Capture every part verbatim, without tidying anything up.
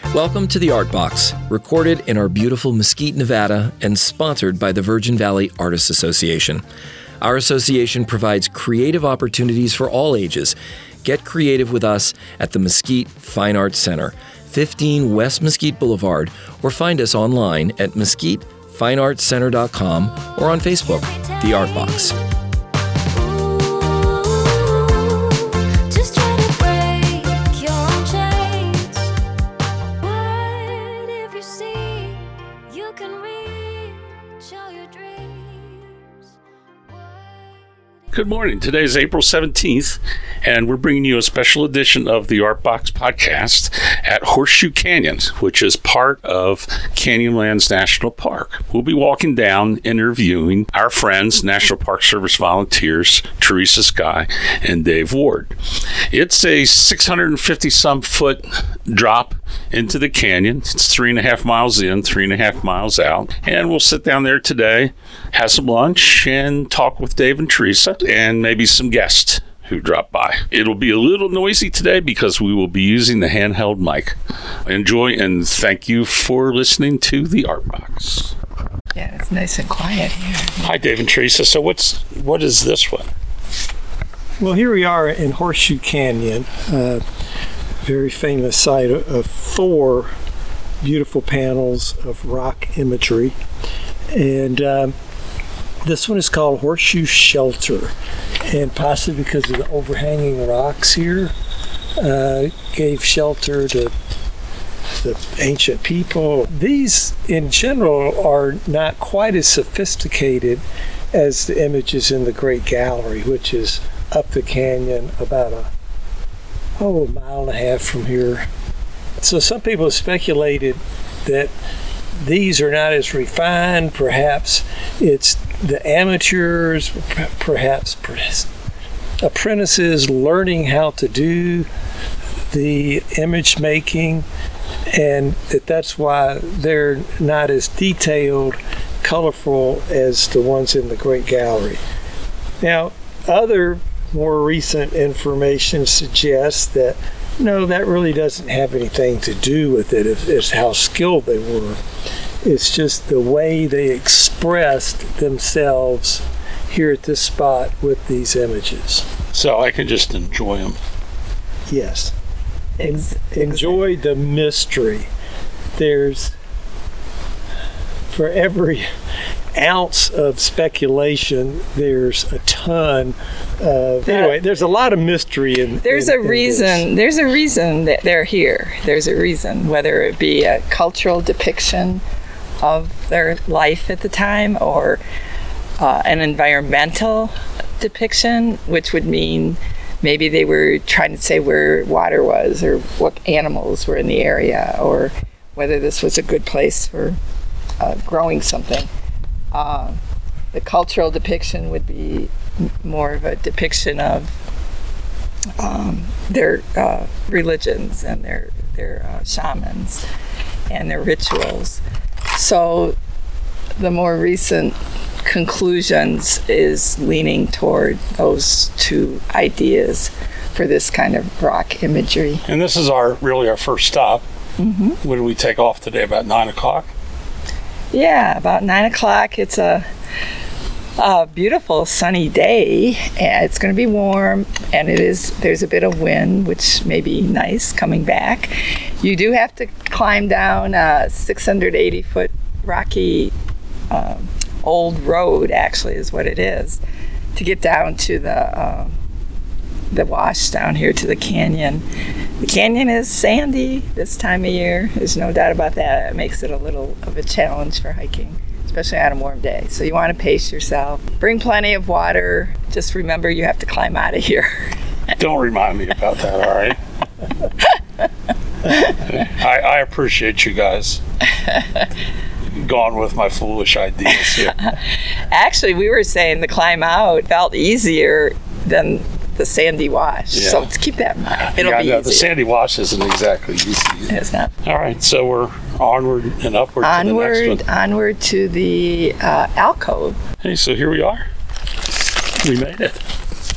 Welcome to the Art Box, recorded in our beautiful Mesquite, Nevada, and sponsored by the Virgin Valley Artists Association. Our association provides creative opportunities for all ages. Get creative with us at the Mesquite Fine Arts Center, fifteen West Mesquite Boulevard, or find us online at mesquite fine arts center dot com or on Facebook, The Art Box. Good morning. Today is April seventeenth, and we're bringing you a special edition of the Art Box podcast at Horseshoe Canyon, which is part of Canyonlands National Park. We'll be walking down, interviewing our friends, National Park Service volunteers, Teresa Sky and Dave Ward. It's a six hundred fifty some foot drop into the canyon. It's three and a half miles in, three and a half miles out. And we'll sit down there today, have some lunch, and talk with Dave and Teresa, and maybe some guests who drop by. It'll be a little noisy today because we will be using the handheld mic. Enjoy, and thank you for listening to the Art Box. Yeah, it's nice and quiet here. Hi, Dave and Teresa. So what's what is this one? Well, here we are in Horseshoe Canyon, a very famous site of four beautiful panels of rock imagery. And um, this one is called Horseshoe Shelter. And possibly because of the overhanging rocks here, uh, gave shelter to the ancient people. These, in general, are not quite as sophisticated as the images in the Great Gallery, which is up the canyon about a, oh, a mile and a half from here. So some people have speculated that these are not as refined. Perhaps it's the amateurs, perhaps apprentices learning how to do the image making, and that that's why they're not as detailed, colorful as the ones in the Great Gallery. Now, other more recent information suggests that no, that really doesn't have anything to do with it. It's how skilled they were. It's just the way they expressed themselves here at this spot with these images. So I can just enjoy them. Yes. En- enjoy the mystery. There's, for every ounce of speculation, there's a ton of, anyway, there's a lot of mystery in There's in, a in reason, this. there's a reason that they're here. There's a reason, whether it be a cultural depiction of their life at the time or uh, an environmental depiction, which would mean maybe they were trying to say where water was or what animals were in the area or whether this was a good place for uh, growing something. Uh, the cultural depiction would be m- more of a depiction of um, their uh, religions and their their uh, shamans and their rituals. So the more recent conclusions is leaning toward those two ideas for this kind of rock imagery. And this is our really our first stop. Mm-hmm. When do we take off today? About nine o'clock? Yeah, about nine o'clock. It's a, a beautiful sunny day, and it's going to be warm, and it is. There's a bit of wind, which may be nice coming back. You do have to climb down a six hundred eighty foot rocky um, old road, actually, is what it is, to get down to the uh, the wash down here to the canyon. The canyon is sandy this time of year. There's no doubt about that. It makes it a little of a challenge for hiking, especially on a warm day. So you want to pace yourself. Bring plenty of water. Just remember you have to climb out of here. Don't remind me about that, all right? I, I appreciate you guys. Gone with my foolish ideas here. Actually, we were saying the climb out felt easier than the sandy wash. Yeah. So let's keep that in mind. It'll yeah, be no, easy. The sandy wash isn't exactly easy. It's not. All right, so we're onward and upward onward, to the next one. Onward to the uh, alcove. Hey, so here we are. We made it.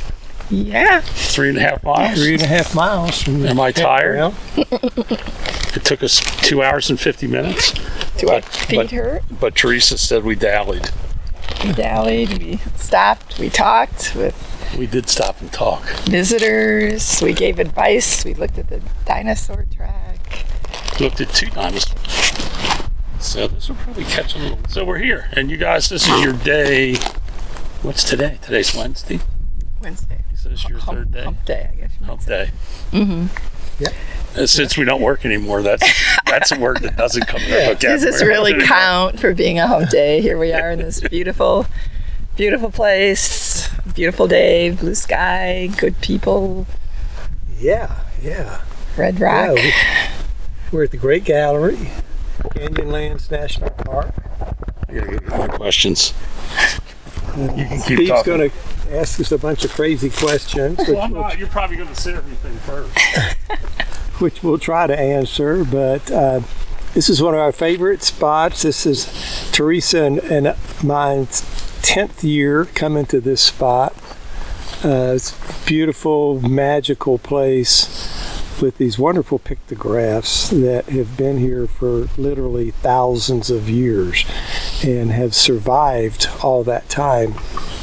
Yeah. Three and a half miles. Three and a half miles. From Am I tired? It took us two hours and fifty minutes. Do our feet but, hurt? But Teresa said we dallied. We dallied, we stopped, we talked with We did stop and talk. visitors, we gave advice, we looked at the dinosaur track. Looked at two dinosaurs. So this will probably catch a little. So we're here, and you guys, this is your day. What's today? Today's Wednesday. Wednesday. So this is your hump, third day. Hump day, I guess. you might Hump say. day. Mm-hmm. Yep. And since we don't work anymore, that's that's a word that doesn't come in our vocabulary. Does this really count for being a hump day? Here we are in this beautiful, beautiful place. Beautiful day, blue sky, good people, Yeah, yeah. red rock. Yeah, we- we're at the Great Gallery, Canyonlands National Park. I gotta get my questions. You can keep Steve's talking. going to ask us a bunch of crazy questions, which, Well, I'm we'll, not. You're probably going to say everything first. which we'll try to answer. But uh, this is one of our favorite spots. This is Teresa and, and mine's tenth year coming to this spot. Uh, it's a beautiful, magical place with these wonderful pictographs that have been here for literally thousands of years and have survived all that time.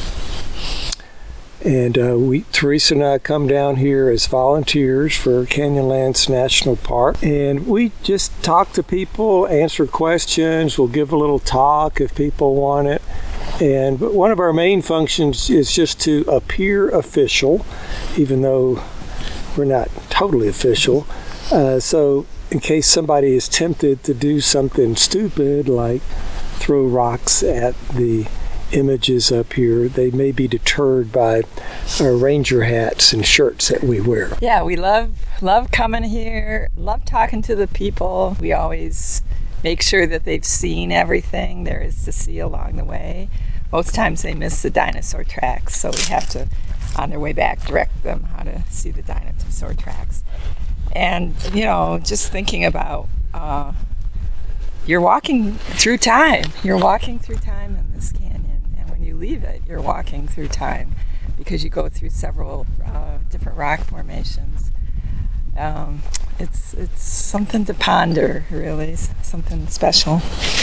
And uh, we, Teresa and I, come down here as volunteers for Canyonlands National Park, and we just talk to people, answer questions. We'll give a little talk if people want it. And but one of our main functions is just to appear official, even though we're not totally official. Uh, so in case somebody is tempted to do something stupid like throw rocks at the images up here, they may be deterred by our ranger hats and shirts that we wear. Yeah, we love love coming here, love talking to the people. We always make sure that they've seen everything there is to see along the way. Most times they miss the dinosaur tracks, so we have to, on their way back, direct them how to see the dinosaur tracks. And, you know, just thinking about uh, you're walking through time. You're walking through time in this canyon. And when you leave it, you're walking through time because you go through several uh, different rock formations. Um, it's it's something to ponder, really, something special.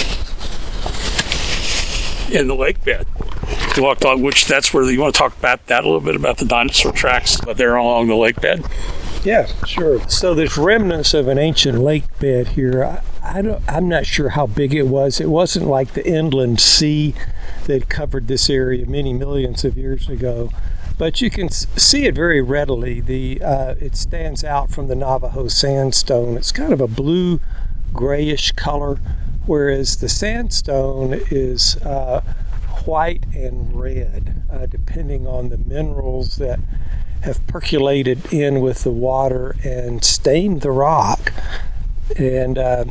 In the lake bed. You walked on, which that's where you want to talk about that a little bit about the dinosaur tracks, but they're along the lake bed. Yeah, sure. So there's remnants of an ancient lake bed here. I, I don't, I'm not sure how big it was. It wasn't like the inland sea that covered this area many millions of years ago, but you can s- see it very readily. The uh, it stands out from the Navajo sandstone. It's kind of a blue, grayish color, whereas the sandstone is uh, white and red, uh, depending on the minerals that have percolated in with the water and stained the rock. And uh,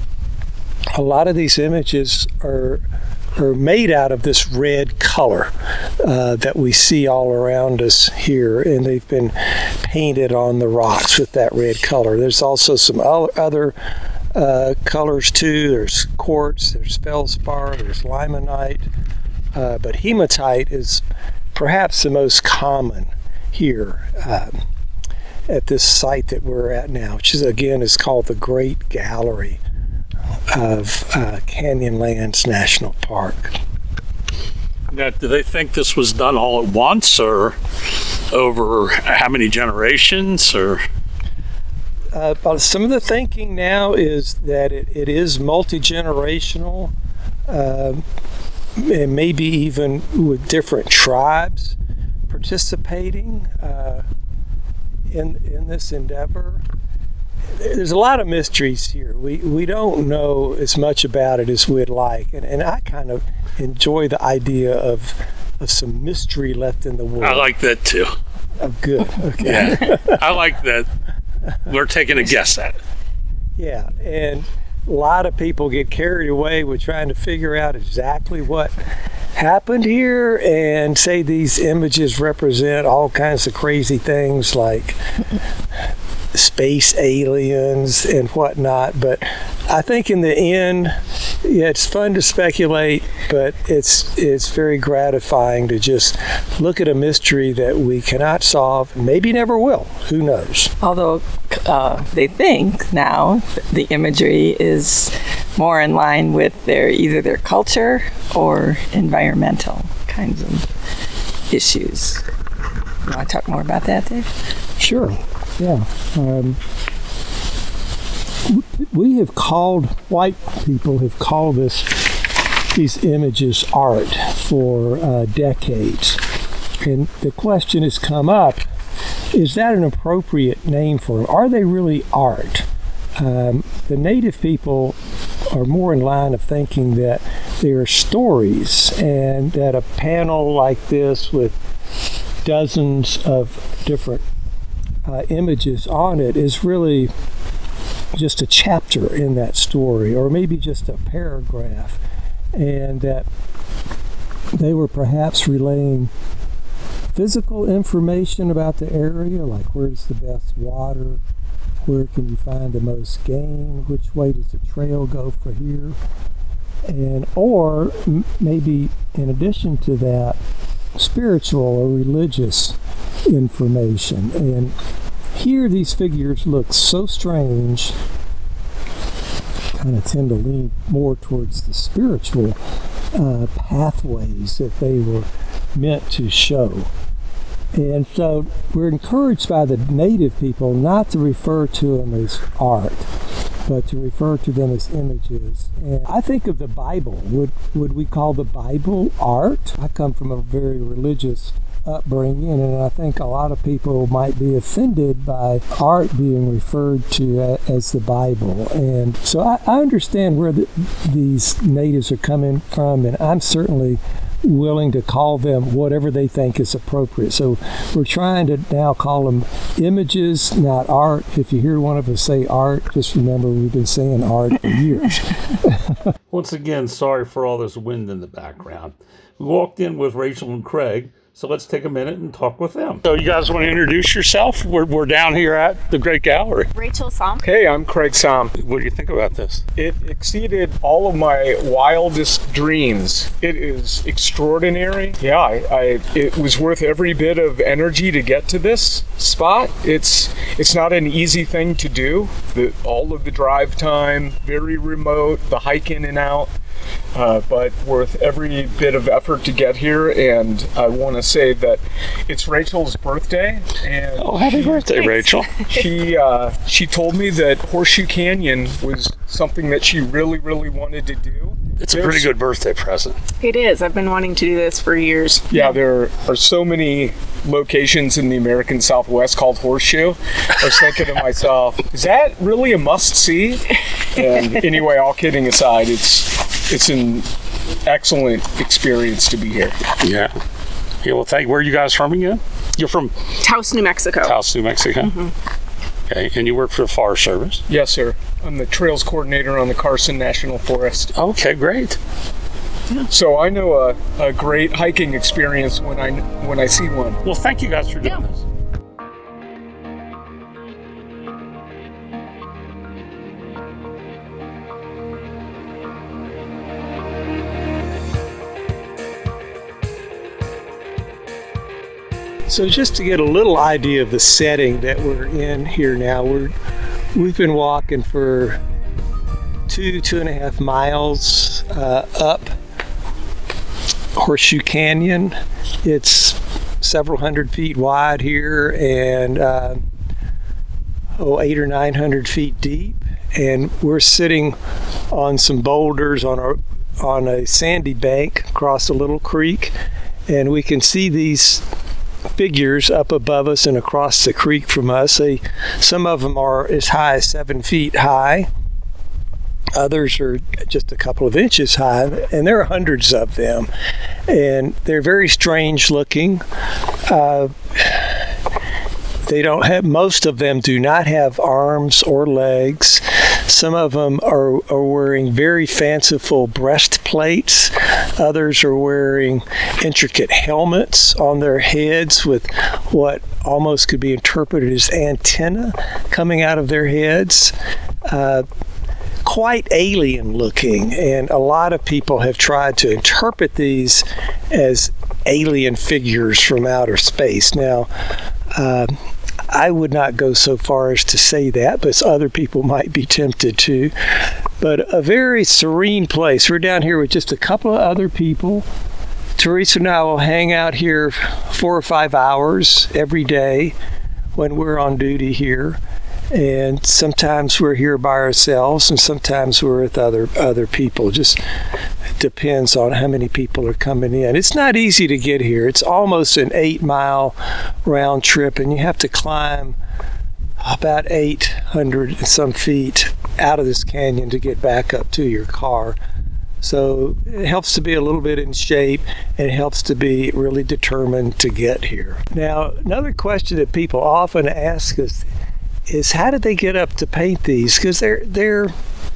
a lot of these images are are made out of this red color uh, that we see all around us here, and they've been painted on the rocks with that red color. There's also some other uh, colors too. There's quartz, there's feldspar, there's limonite, uh, but hematite is perhaps the most common here um, at this site that we're at now, which is again is called the Great Gallery of uh, Canyonlands National Park. Now, do they think this was done all at once, or over how many generations, or? Uh, but some of the thinking now is that it, it is multi-generational, uh, and maybe even with different tribes participating uh, in in this endeavor. There's a lot of mysteries here. We we don't know as much about it as we'd like, and, and I kind of enjoy the idea of of some mystery left in the world. I like that too. Oh, good. Okay. Yeah, I like that. We're taking a guess at it. Yeah, and a lot of people get carried away with trying to figure out exactly what happened here and say these images represent all kinds of crazy things like space aliens and whatnot. But I think in the end, yeah, it's fun to speculate, but it's it's very gratifying to just look at a mystery that we cannot solve, maybe never will. Who knows? Although c- uh, they think now the imagery is more in line with their either their culture or environmental kinds of issues. You want to talk more about that, Dave? Sure, yeah. Um, we have called, white people have called this, these images art for uh, decades. And the question has come up, is that an appropriate name for them? Are they really art? Um, the native people are more in line of thinking that they are stories, and that a panel like this with dozens of different uh, images on it is really just a chapter in that story, or maybe just a paragraph, and that they were perhaps relaying physical information about the area, like where's the best water, where can you find the most game, which way does the trail go for here, and or m- maybe in addition to that, spiritual or religious information. And here these figures look so strange, kind of tend to lean more towards the spiritual uh, pathways that they were meant to show. And so we're encouraged by the native people not to refer to them as art, but to refer to them as images. And I think of the Bible. Would would we call the Bible art? I come from a very religious upbringing, and I think a lot of people might be offended by art being referred to as the Bible. And so I, I understand where the, these natives are coming from, and I'm certainly willing to call them whatever they think is appropriate. So we're trying to now call them images, not art. If you hear one of us say art, just remember we've been saying art for years. Once again, sorry for all this wind in the background. We walked in with Rachel and Craig, so let's take a minute and talk with them. So you guys want to introduce yourself? We're, we're down here at the Great Gallery. Rachel Som. Hey, I'm Craig Som. What do you think about this? It exceeded all of my wildest dreams. It is extraordinary. Yeah, I, I it was worth every bit of energy to get to this spot. It's it's not an easy thing to do. The, all of the drive time, very remote, the hike in and out. Uh, but worth every bit of effort to get here, and I want to say that it's Rachel's birthday. And oh, happy she, birthday, Rachel! She uh, she told me that Horseshoe Canyon was something that she really, really wanted to do. It's a pretty good birthday present. It is. I've been wanting to do this for years. Yeah, there are so many locations in the American Southwest called Horseshoe. I was thinking to myself, is that really a must-see? And anyway, all kidding aside, it's it's an excellent experience to be here. Yeah. Yeah, well, thank you. Where are you guys from again? You're from Taos, New Mexico. Taos, New Mexico. Mm-hmm. Okay, and you work for the Forest Service? Yes, sir. I'm the trails coordinator on the Carson National Forest. Okay, great. Yeah. So I know a, a great hiking experience when I when I see one. Well, thank you guys for doing yeah. this. So just to get a little idea of the setting that we're in here now, we're we've been walking for two two and a half miles uh, up Horseshoe Canyon. It's several hundred feet wide here, and uh, oh eight or nine hundred feet deep. And we're sitting on some boulders on a on a sandy bank across a little creek, and we can see these figures up above us and across the creek from us. They, some of them are as high as seven feet high. Others are just a couple of inches high, and there are hundreds of them. And they're very strange looking. Uh, they don't have, most of them do not have arms or legs. Some of them are, are wearing very fanciful breastplates. Others are wearing intricate helmets on their heads with what almost could be interpreted as antennae coming out of their heads. Uh, quite alien looking, and a lot of people have tried to interpret these as alien figures from outer space. Now, uh, I would not go so far as to say that, but other people might be tempted to. But a very serene place. We're down here with just a couple of other people. Teresa and I will hang out here four or five hours every day when we're on duty here. And sometimes we're here by ourselves, and sometimes we're with other other people. Just depends on how many people are coming in. It's not easy to get here. It's almost an eight-mile round trip, and you have to climb about eight hundred and some feet out of this canyon to get back up to your car. So it helps to be a little bit in shape, and it helps to be really determined to get here. Now, another question that people often ask us is, how did they get up to paint these? Because they're they're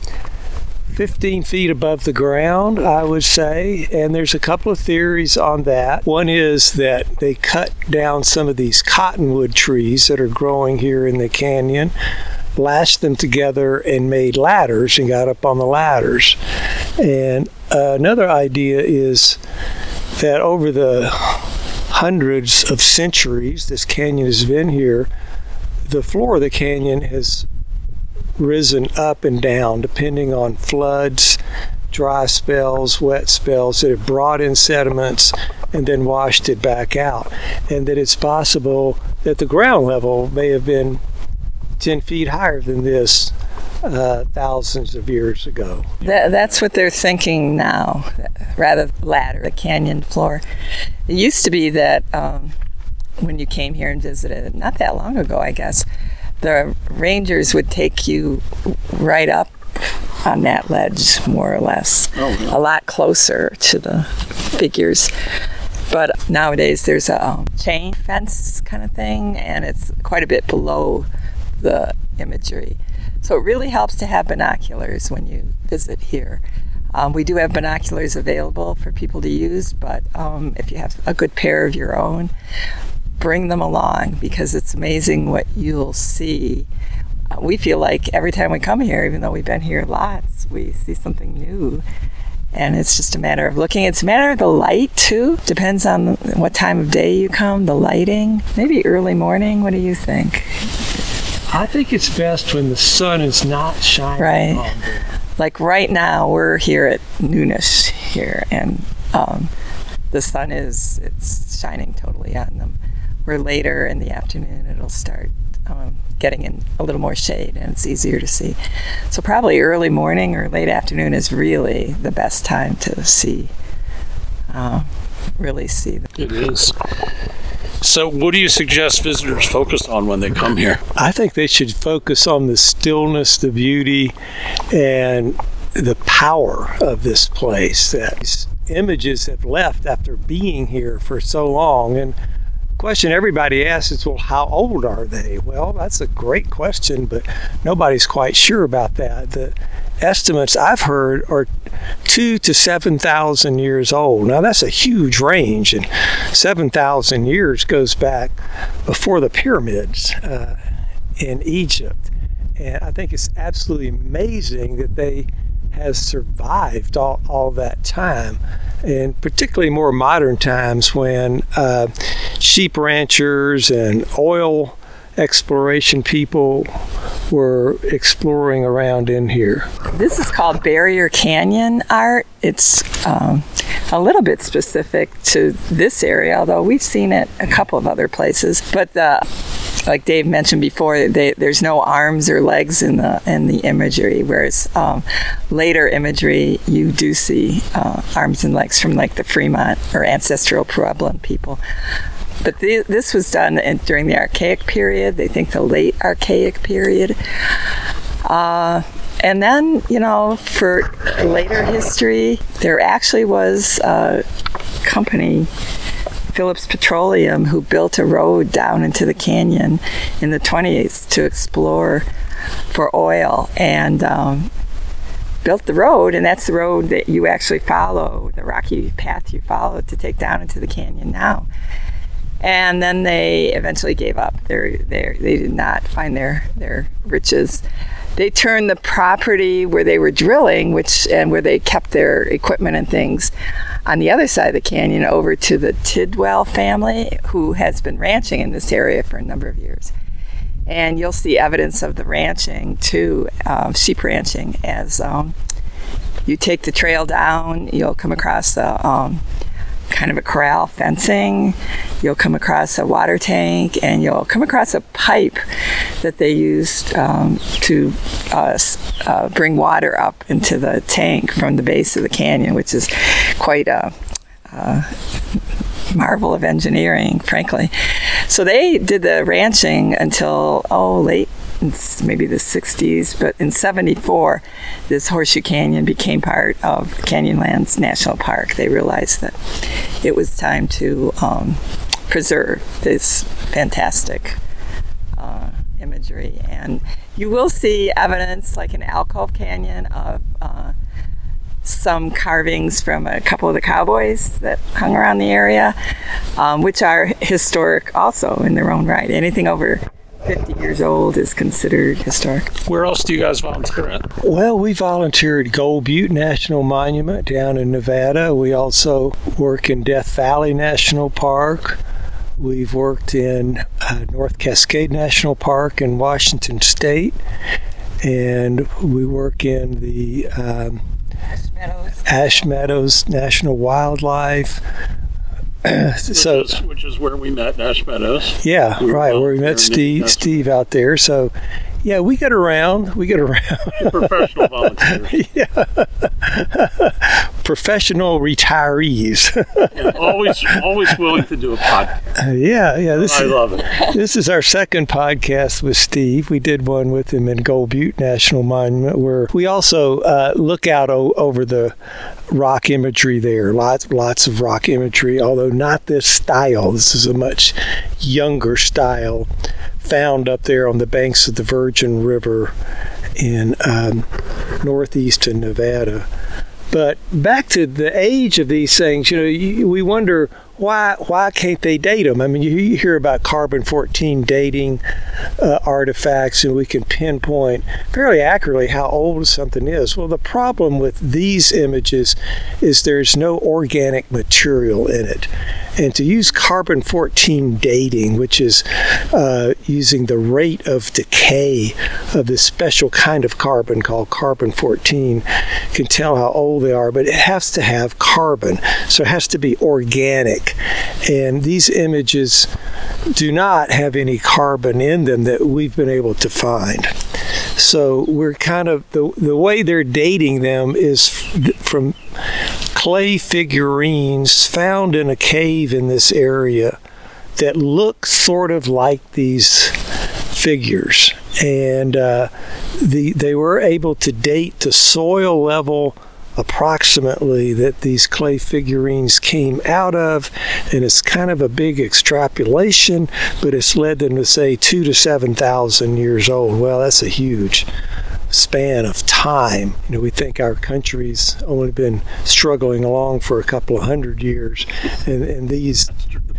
fifteen feet above the ground, I would say, and there's a couple of theories on that. One is that they cut down some of these cottonwood trees that are growing here in the canyon, lashed them together and made ladders and got up on the ladders. And uh, another idea is that over the hundreds of centuries this canyon has been here, the floor of the canyon has risen up and down depending on floods, dry spells, wet spells that have brought in sediments and then washed it back out. And that it's possible that the ground level may have been ten feet higher than this uh, thousands of years ago. That, that's what they're thinking now, rather ladder, the canyon floor. It used to be that um, when you came here and visited, not that long ago, I guess, the rangers would take you right up on that ledge, more or less, oh, yeah. a lot closer to the figures. But nowadays there's a um, chain fence kind of thing, and it's quite a bit below the imagery. So it really helps to have binoculars when you visit here. Um, we do have binoculars available for people to use, but um, if you have a good pair of your own, bring them along, because it's amazing what you'll see. Uh, we feel like every time we come here, even though we've been here lots, we see something new. And it's just a matter of looking. It's a matter of the light, too. Depends on what time of day you come, the lighting. Maybe early morning. What do you think? I think it's best when the sun is not shining right. on there. Like right now, we're here at noonish here, and um, the sun is it's shining totally on them. We're later in the afternoon, it'll start um, getting in a little more shade, and it's easier to see. So probably early morning or late afternoon is really the best time to see, uh, really see. The- it is. So what do you suggest visitors focus on when they come here? I think they should focus on the stillness, the beauty, and the power of this place. That images have left after being here for so long. And question everybody asks is, well, how old are they? Well, that's a great question, but nobody's quite sure about that. The estimates I've heard are two to seven thousand years old. Now that's a huge range, and seven thousand years goes back before the pyramids uh, in Egypt. And I think it's absolutely amazing that they have survived all, all that time, and particularly more modern times when uh, sheep ranchers and oil exploration people were exploring around in here. This is called Barrier Canyon art. It's um, a little bit specific to this area, although we've seen it a couple of other places. But the, like Dave mentioned before, they, there's no arms or legs in the in the imagery, whereas um, later imagery you do see uh, arms and legs from like the Fremont or ancestral Puebloan people. But the, this was done in, during the Archaic period. They think the late Archaic period. Uh, and then, you know, for later history, there actually was a company, Phillips Petroleum, who built a road down into the canyon in the twenties to explore for oil, and um, built the road, and that's the road that you actually follow, the rocky path you follow to take down into the canyon now. And then they eventually gave up. They're, they're, they did not find their, their riches. They turned the property where they were drilling, which and where they kept their equipment and things, on the other side of the canyon over to the Tidwell family, who has been ranching in this area for a number of years. And you'll see evidence of the ranching too, uh, sheep ranching. As um, you take the trail down, you'll come across a um, kind of a corral fencing. You'll come across a water tank, and you'll come across a pipe that they used um, to uh, uh, bring water up into the tank from the base of the canyon, which is quite a, a marvel of engineering, frankly. So they did the ranching until, oh, late, it's maybe the sixties, but in seventy-four, this Horseshoe Canyon became part of Canyonlands National Park. They realized that it was time to um, preserve this fantastic uh, imagery. And you will see evidence, like in Alcove Canyon, of uh, some carvings from a couple of the cowboys that hung around the area, um, which are historic also in their own right. Anything over fifty years old is considered historic. Where else do you guys volunteer at? Well, we volunteer at Gold Butte National Monument down in Nevada. We also work in Death Valley National Park. We've worked in uh, North Cascade National Park in Washington State. And we work in the um, Ash Meadows. Ash Meadows National Wildlife. so, which is, which is where we met, Ash Meadows. Yeah, we right. Where we met Steve, National Steve out there. So, yeah, we get around. We get around. Professional volunteers. Yeah. Professional retirees. And always, always willing to do a podcast. Uh, yeah, yeah. This I is, love it. This is our second podcast with Steve. We did one with him in Gold Butte National Monument, where we also uh, look out o- over the rock imagery there. Lots, lots of rock imagery, although not this style. This is a much younger style, found up there on the banks of the Virgin River in um, northeastern Nevada. But back to the age of these things, you know, you, we wonder why why can't they date them? I mean, you, you hear about carbon fourteen dating uh, artifacts, and we can pinpoint fairly accurately how old something is. Well, the problem with these images is there's no organic material in it. And to use carbon fourteen dating, which is uh, using the rate of decay of this special kind of carbon called carbon fourteen, can tell how old they are, but it has to have carbon, so it has to be organic. And these images do not have any carbon in them that we've been able to find. So we're kind of, the, the way they're dating them is f- from clay figurines found in a cave in this area that look sort of like these figures. And uh, the they were able to date the soil level approximately that these clay figurines came out of, and it's kind of a big extrapolation, but it's led them to say two to seven thousand years old. Well, that's a huge span of time. You know, we think our country's only been struggling along for a couple of hundred years, and, and these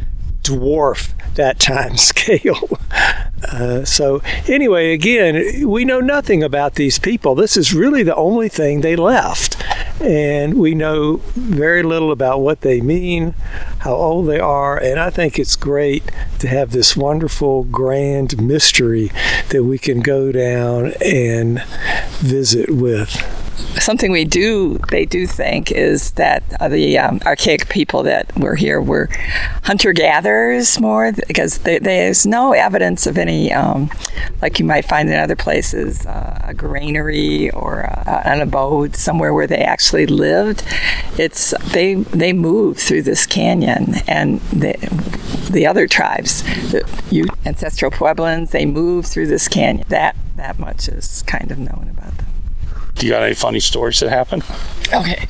dwarf that time scale. Uh, so anyway, again, we know nothing about these people. This is really the only thing they left. And we know very little about what they mean, how old they are, and I think it's great to have this wonderful, grand mystery that we can go down and visit with. Something we do, they do think, is that uh, the um, archaic people that were here were hunter-gatherers more, because they, there's no evidence of any, um, like you might find in other places, uh, a granary or a, an abode somewhere where they actually lived. It's they they move through this canyon, and the the other tribes, the you ancestral Pueblans, they move through this canyon. That that much is kind of known about them. Do you got any funny stories that happen? Okay.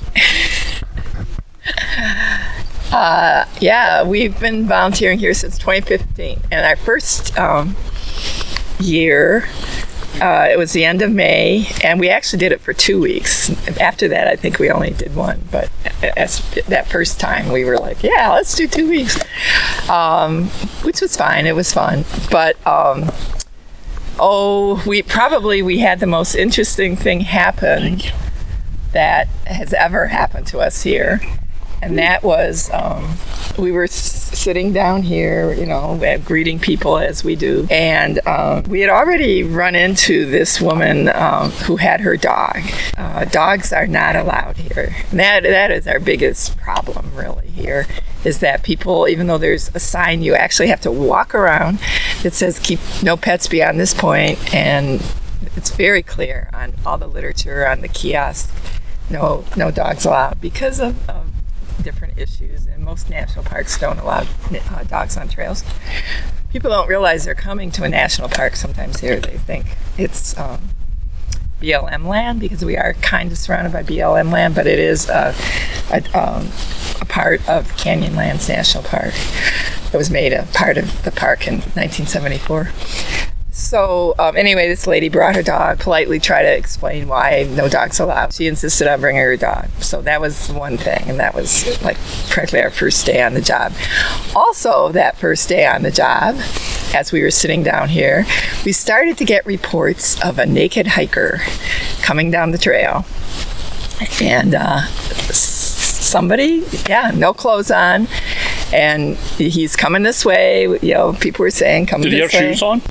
uh, yeah, we've been volunteering here since twenty fifteen. And our first um, year, uh, it was the end of May, and we actually did it for two weeks. After that, I think we only did one. But as, that first time, we were like, yeah, let's do two weeks. Um, which was fine. It was fun. But... Um, Oh, we probably we had the most interesting thing happen that has ever happened to us here, and that was um, we were s- sitting down here, you know, greeting people as we do. And uh, we had already run into this woman um, who had her dog. Uh, dogs are not allowed here. And that that is our biggest problem, really, here, is that people, even though there's a sign, you actually have to walk around that says keep no pets beyond this point, and it's very clear on all the literature, on the kiosk, no no dogs allowed because of, of different issues, and most national parks don't allow uh, dogs on trails. People don't realize they're coming to a national park sometimes here. They think it's um, B L M land, because we are kind of surrounded by B L M land, but it is uh, a, um, a part of Canyonlands National Park. It was made a part of the park in nineteen seventy-four. So um, anyway, this lady brought her dog, politely tried to explain why no dogs allowed. She insisted on bringing her dog. So that was one thing, and that was like practically our first day on the job. Also, that first day on the job, as we were sitting down here, we started to get reports of a naked hiker coming down the trail. And uh, somebody, yeah, no clothes on, and he's coming this way. You know, people were saying, "Come this way." Did he have shoes on?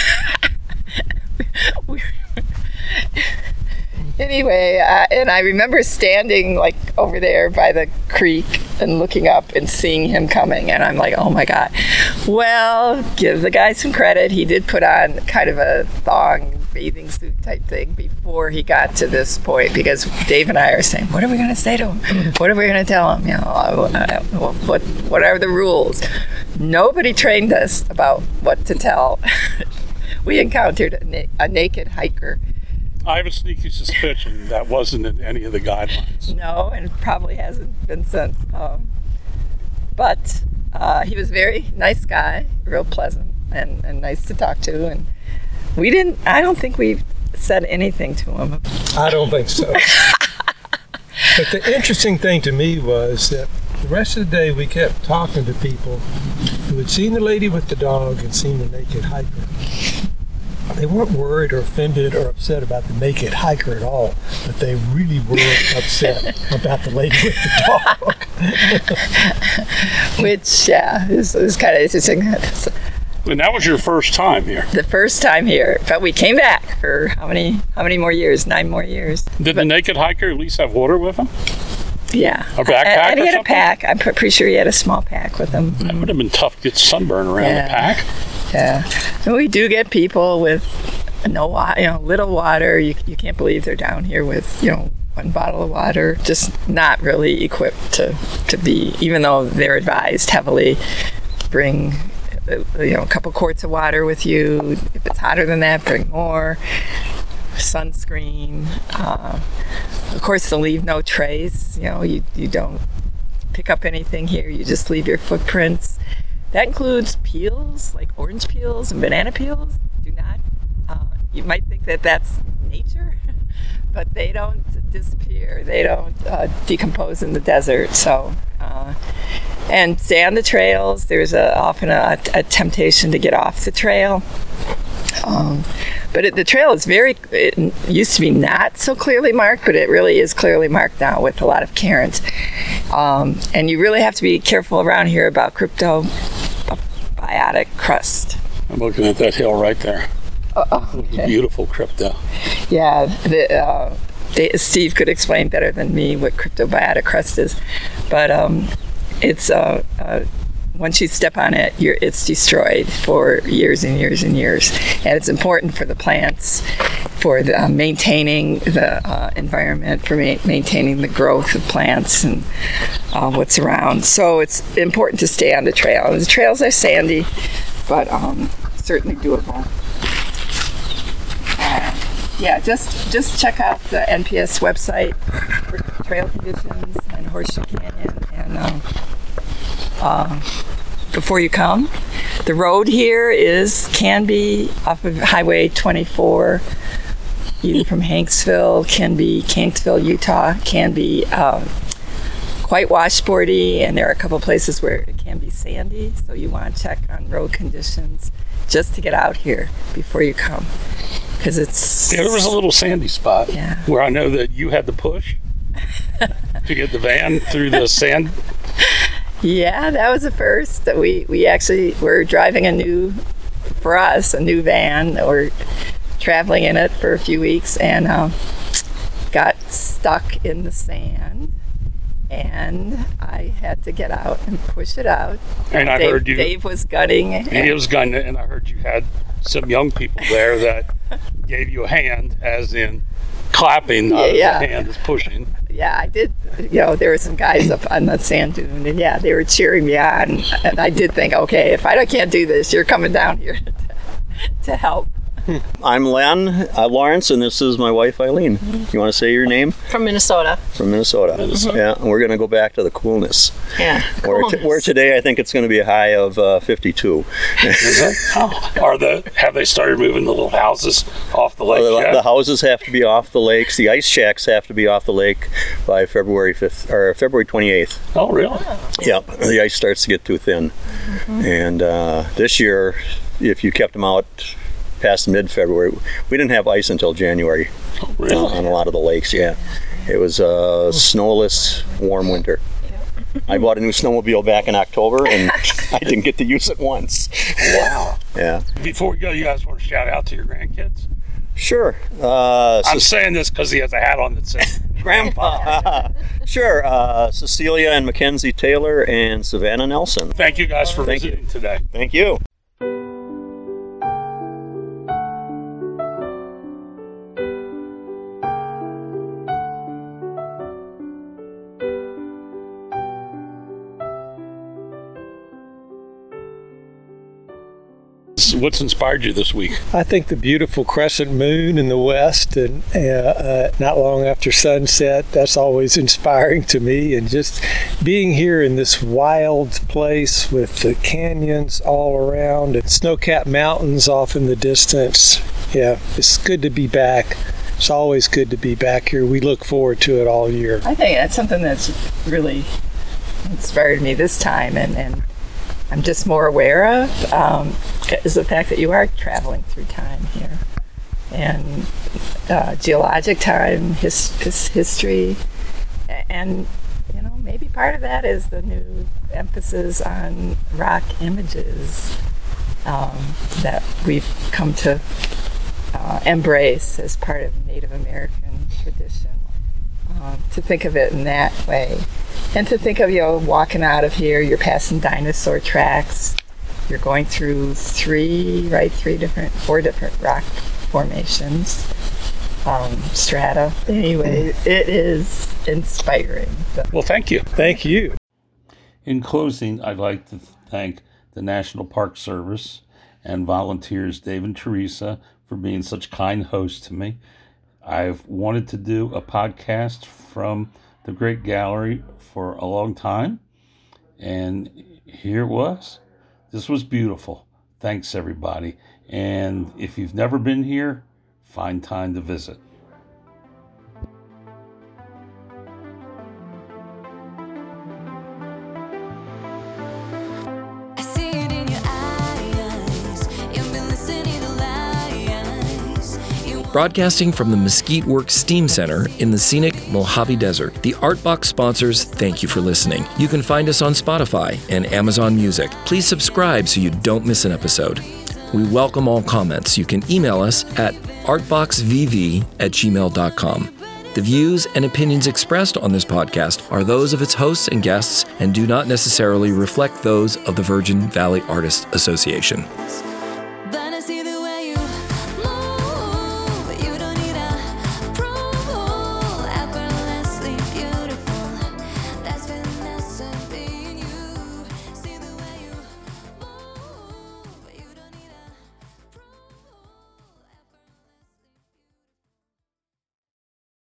Anyway, uh, and I remember standing like over there by the creek and looking up and seeing him coming, and I'm like, oh my God. Well, give the guy some credit. He did put on kind of a thong bathing suit type thing before he got to this point, because Dave and I are saying, what are we going to say to him? What are we going to tell him? You know, uh, what what are the rules? Nobody trained us about what to tell. We encountered a, na- a naked hiker. I have a sneaky suspicion that wasn't in any of the guidelines. No, and probably hasn't been since. Um, but uh, he was a very nice guy, real pleasant, and, and nice to talk to. And we didn't, I don't think we said anything to him. I don't think so. But the interesting thing to me was that the rest of the day we kept talking to people who had seen the lady with the dog and seen the naked hiker. They weren't worried or offended or upset about the naked hiker at all, but they really were upset about the lady with the dog. Which, yeah, is, is kind of interesting. And that was your first time here? The first time here, but we came back for how many how many more years? Nine more years. Did but, the naked hiker at least have water with him? Yeah. A backpack and, and he or had something? a pack. I'm pretty sure he had a small pack with him. That would have been tough to get sunburn around yeah. the pack. Yeah. And we do get people with no water, you know, little water. You you can't believe they're down here with, you know, one bottle of water, just not really equipped to, to be, even though they're advised heavily, bring, you know, a couple quarts of water with you. If it's hotter than that, bring more. Sunscreen. Uh, of course, to leave no trace. You know, you, you don't pick up anything here. You just leave your footprints. That includes peels, like orange peels and banana peels. Do not. Uh, you might think that that's nature, but they don't disappear. They don't uh, decompose in the desert. So, uh, and stay on the trails. There's a, often a, a temptation to get off the trail. Um, but it, the trail is very, it used to be not so clearly marked, but it really is clearly marked now with a lot of cairns. Um, and you really have to be careful around here about cryptobiotic crust. I'm looking at that hill right there. Oh, okay. Beautiful crypto. Yeah, the, uh, they, Steve could explain better than me what cryptobiotic crust is. But um, it's uh, uh, once you step on it, you're, it's destroyed for years and years and years. And it's important for the plants, for the, uh, maintaining the uh, environment, for ma- maintaining the growth of plants and uh, what's around. So it's important to stay on the trail. And the trails are sandy, but um, certainly doable. Uh, yeah, just just check out the N P S website for trail conditions and Horseshoe Canyon. And um, uh, before you come, the road here is can be off of Highway twenty-four, either from Hanksville, can be Canksville, Utah, can be um, quite washboardy, and there are a couple places where it can be sandy. So you want to check on road conditions just to get out here before you come. Because it's... Yeah, there was a little sandy spot yeah. where I know that you had to push to get the van through the sand. Yeah, that was the first. That we we actually were driving a new, for us, a new van. We're traveling in it for a few weeks and uh, got stuck in the sand. And I had to get out and push it out. And I Dave, heard you. Dave was gutting. And he was gunning it, and I heard you had some young people there that gave you a hand, as in clapping, not Yeah. as a hand is pushing. Yeah, I did. You know, there were some guys up on the sand dune, and yeah, they were cheering me on. And I did think, okay, if I can't do this, you're coming down here to, to help. I'm Len uh, Lawrence, and this is my wife Eileen. You want to say your name? From Minnesota. From Minnesota. Minnesota. Yeah, and we're going to go back to the coolness. Yeah. Where, t- where today I think it's going to be a high of uh, fifty-two. Is it? Oh. Are the have they started moving the little houses off the lake the, yet? the houses have to be off the lakes. The ice shacks have to be off the lake by February fifth or February twenty-eighth. Oh, really? Yep, the ice starts to get too thin. Mm-hmm. And uh, this year, if you kept them out past mid-February, we didn't have ice until January. Oh, really? uh, on a lot of the lakes. Yeah, it was a snowless, warm winter. I bought a new snowmobile back in October, and I didn't get to use it once. Wow. Yeah. Before we go, you guys want to shout out to your grandkids? Sure. Uh, I'm Ce- saying this because he has a hat on that says Grandpa. Sure. Uh, Cecilia and Mackenzie Taylor and Savannah Nelson. thank you guys for Thank visiting you. today. Thank you. What's inspired you this week? I think the beautiful crescent moon in the west, and uh, uh, not long after sunset, that's always inspiring to me. And just being here in this wild place with the canyons all around and snow-capped mountains off in the distance. Yeah, it's good to be back. It's always good to be back here. We look forward to it all year. I think that's something that's really inspired me this time, and, and I'm just more aware of, um, is the fact that you are traveling through time here. And uh, geologic time, his, his history, and, you know, maybe part of that is the new emphasis on rock images um, that we've come to uh, embrace as part of Native American tradition. Um, to think of it in that way. And to think of, you know, walking out of here, you're passing dinosaur tracks, you're going through three, right, three different, four different rock formations, um, strata. Anyway, it is inspiring. Well, thank you. Thank you. In closing, I'd like to thank the National Park Service and volunteers Dave and Teresa for being such kind hosts to me. I've wanted to do a podcast from the Great Gallery for a long time, and here it was. This was beautiful. Thanks, everybody. And if you've never been here, find time to visit. Broadcasting from the Mesquite Works Steam Center in the scenic Mojave Desert, the Artbox sponsors thank you for listening. You can find us on Spotify and Amazon Music. Please subscribe so you don't miss an episode. We welcome all comments. You can email us at artboxvv at gmail dot com. The views and opinions expressed on this podcast are those of its hosts and guests and do not necessarily reflect those of the Virgin Valley Artists Association.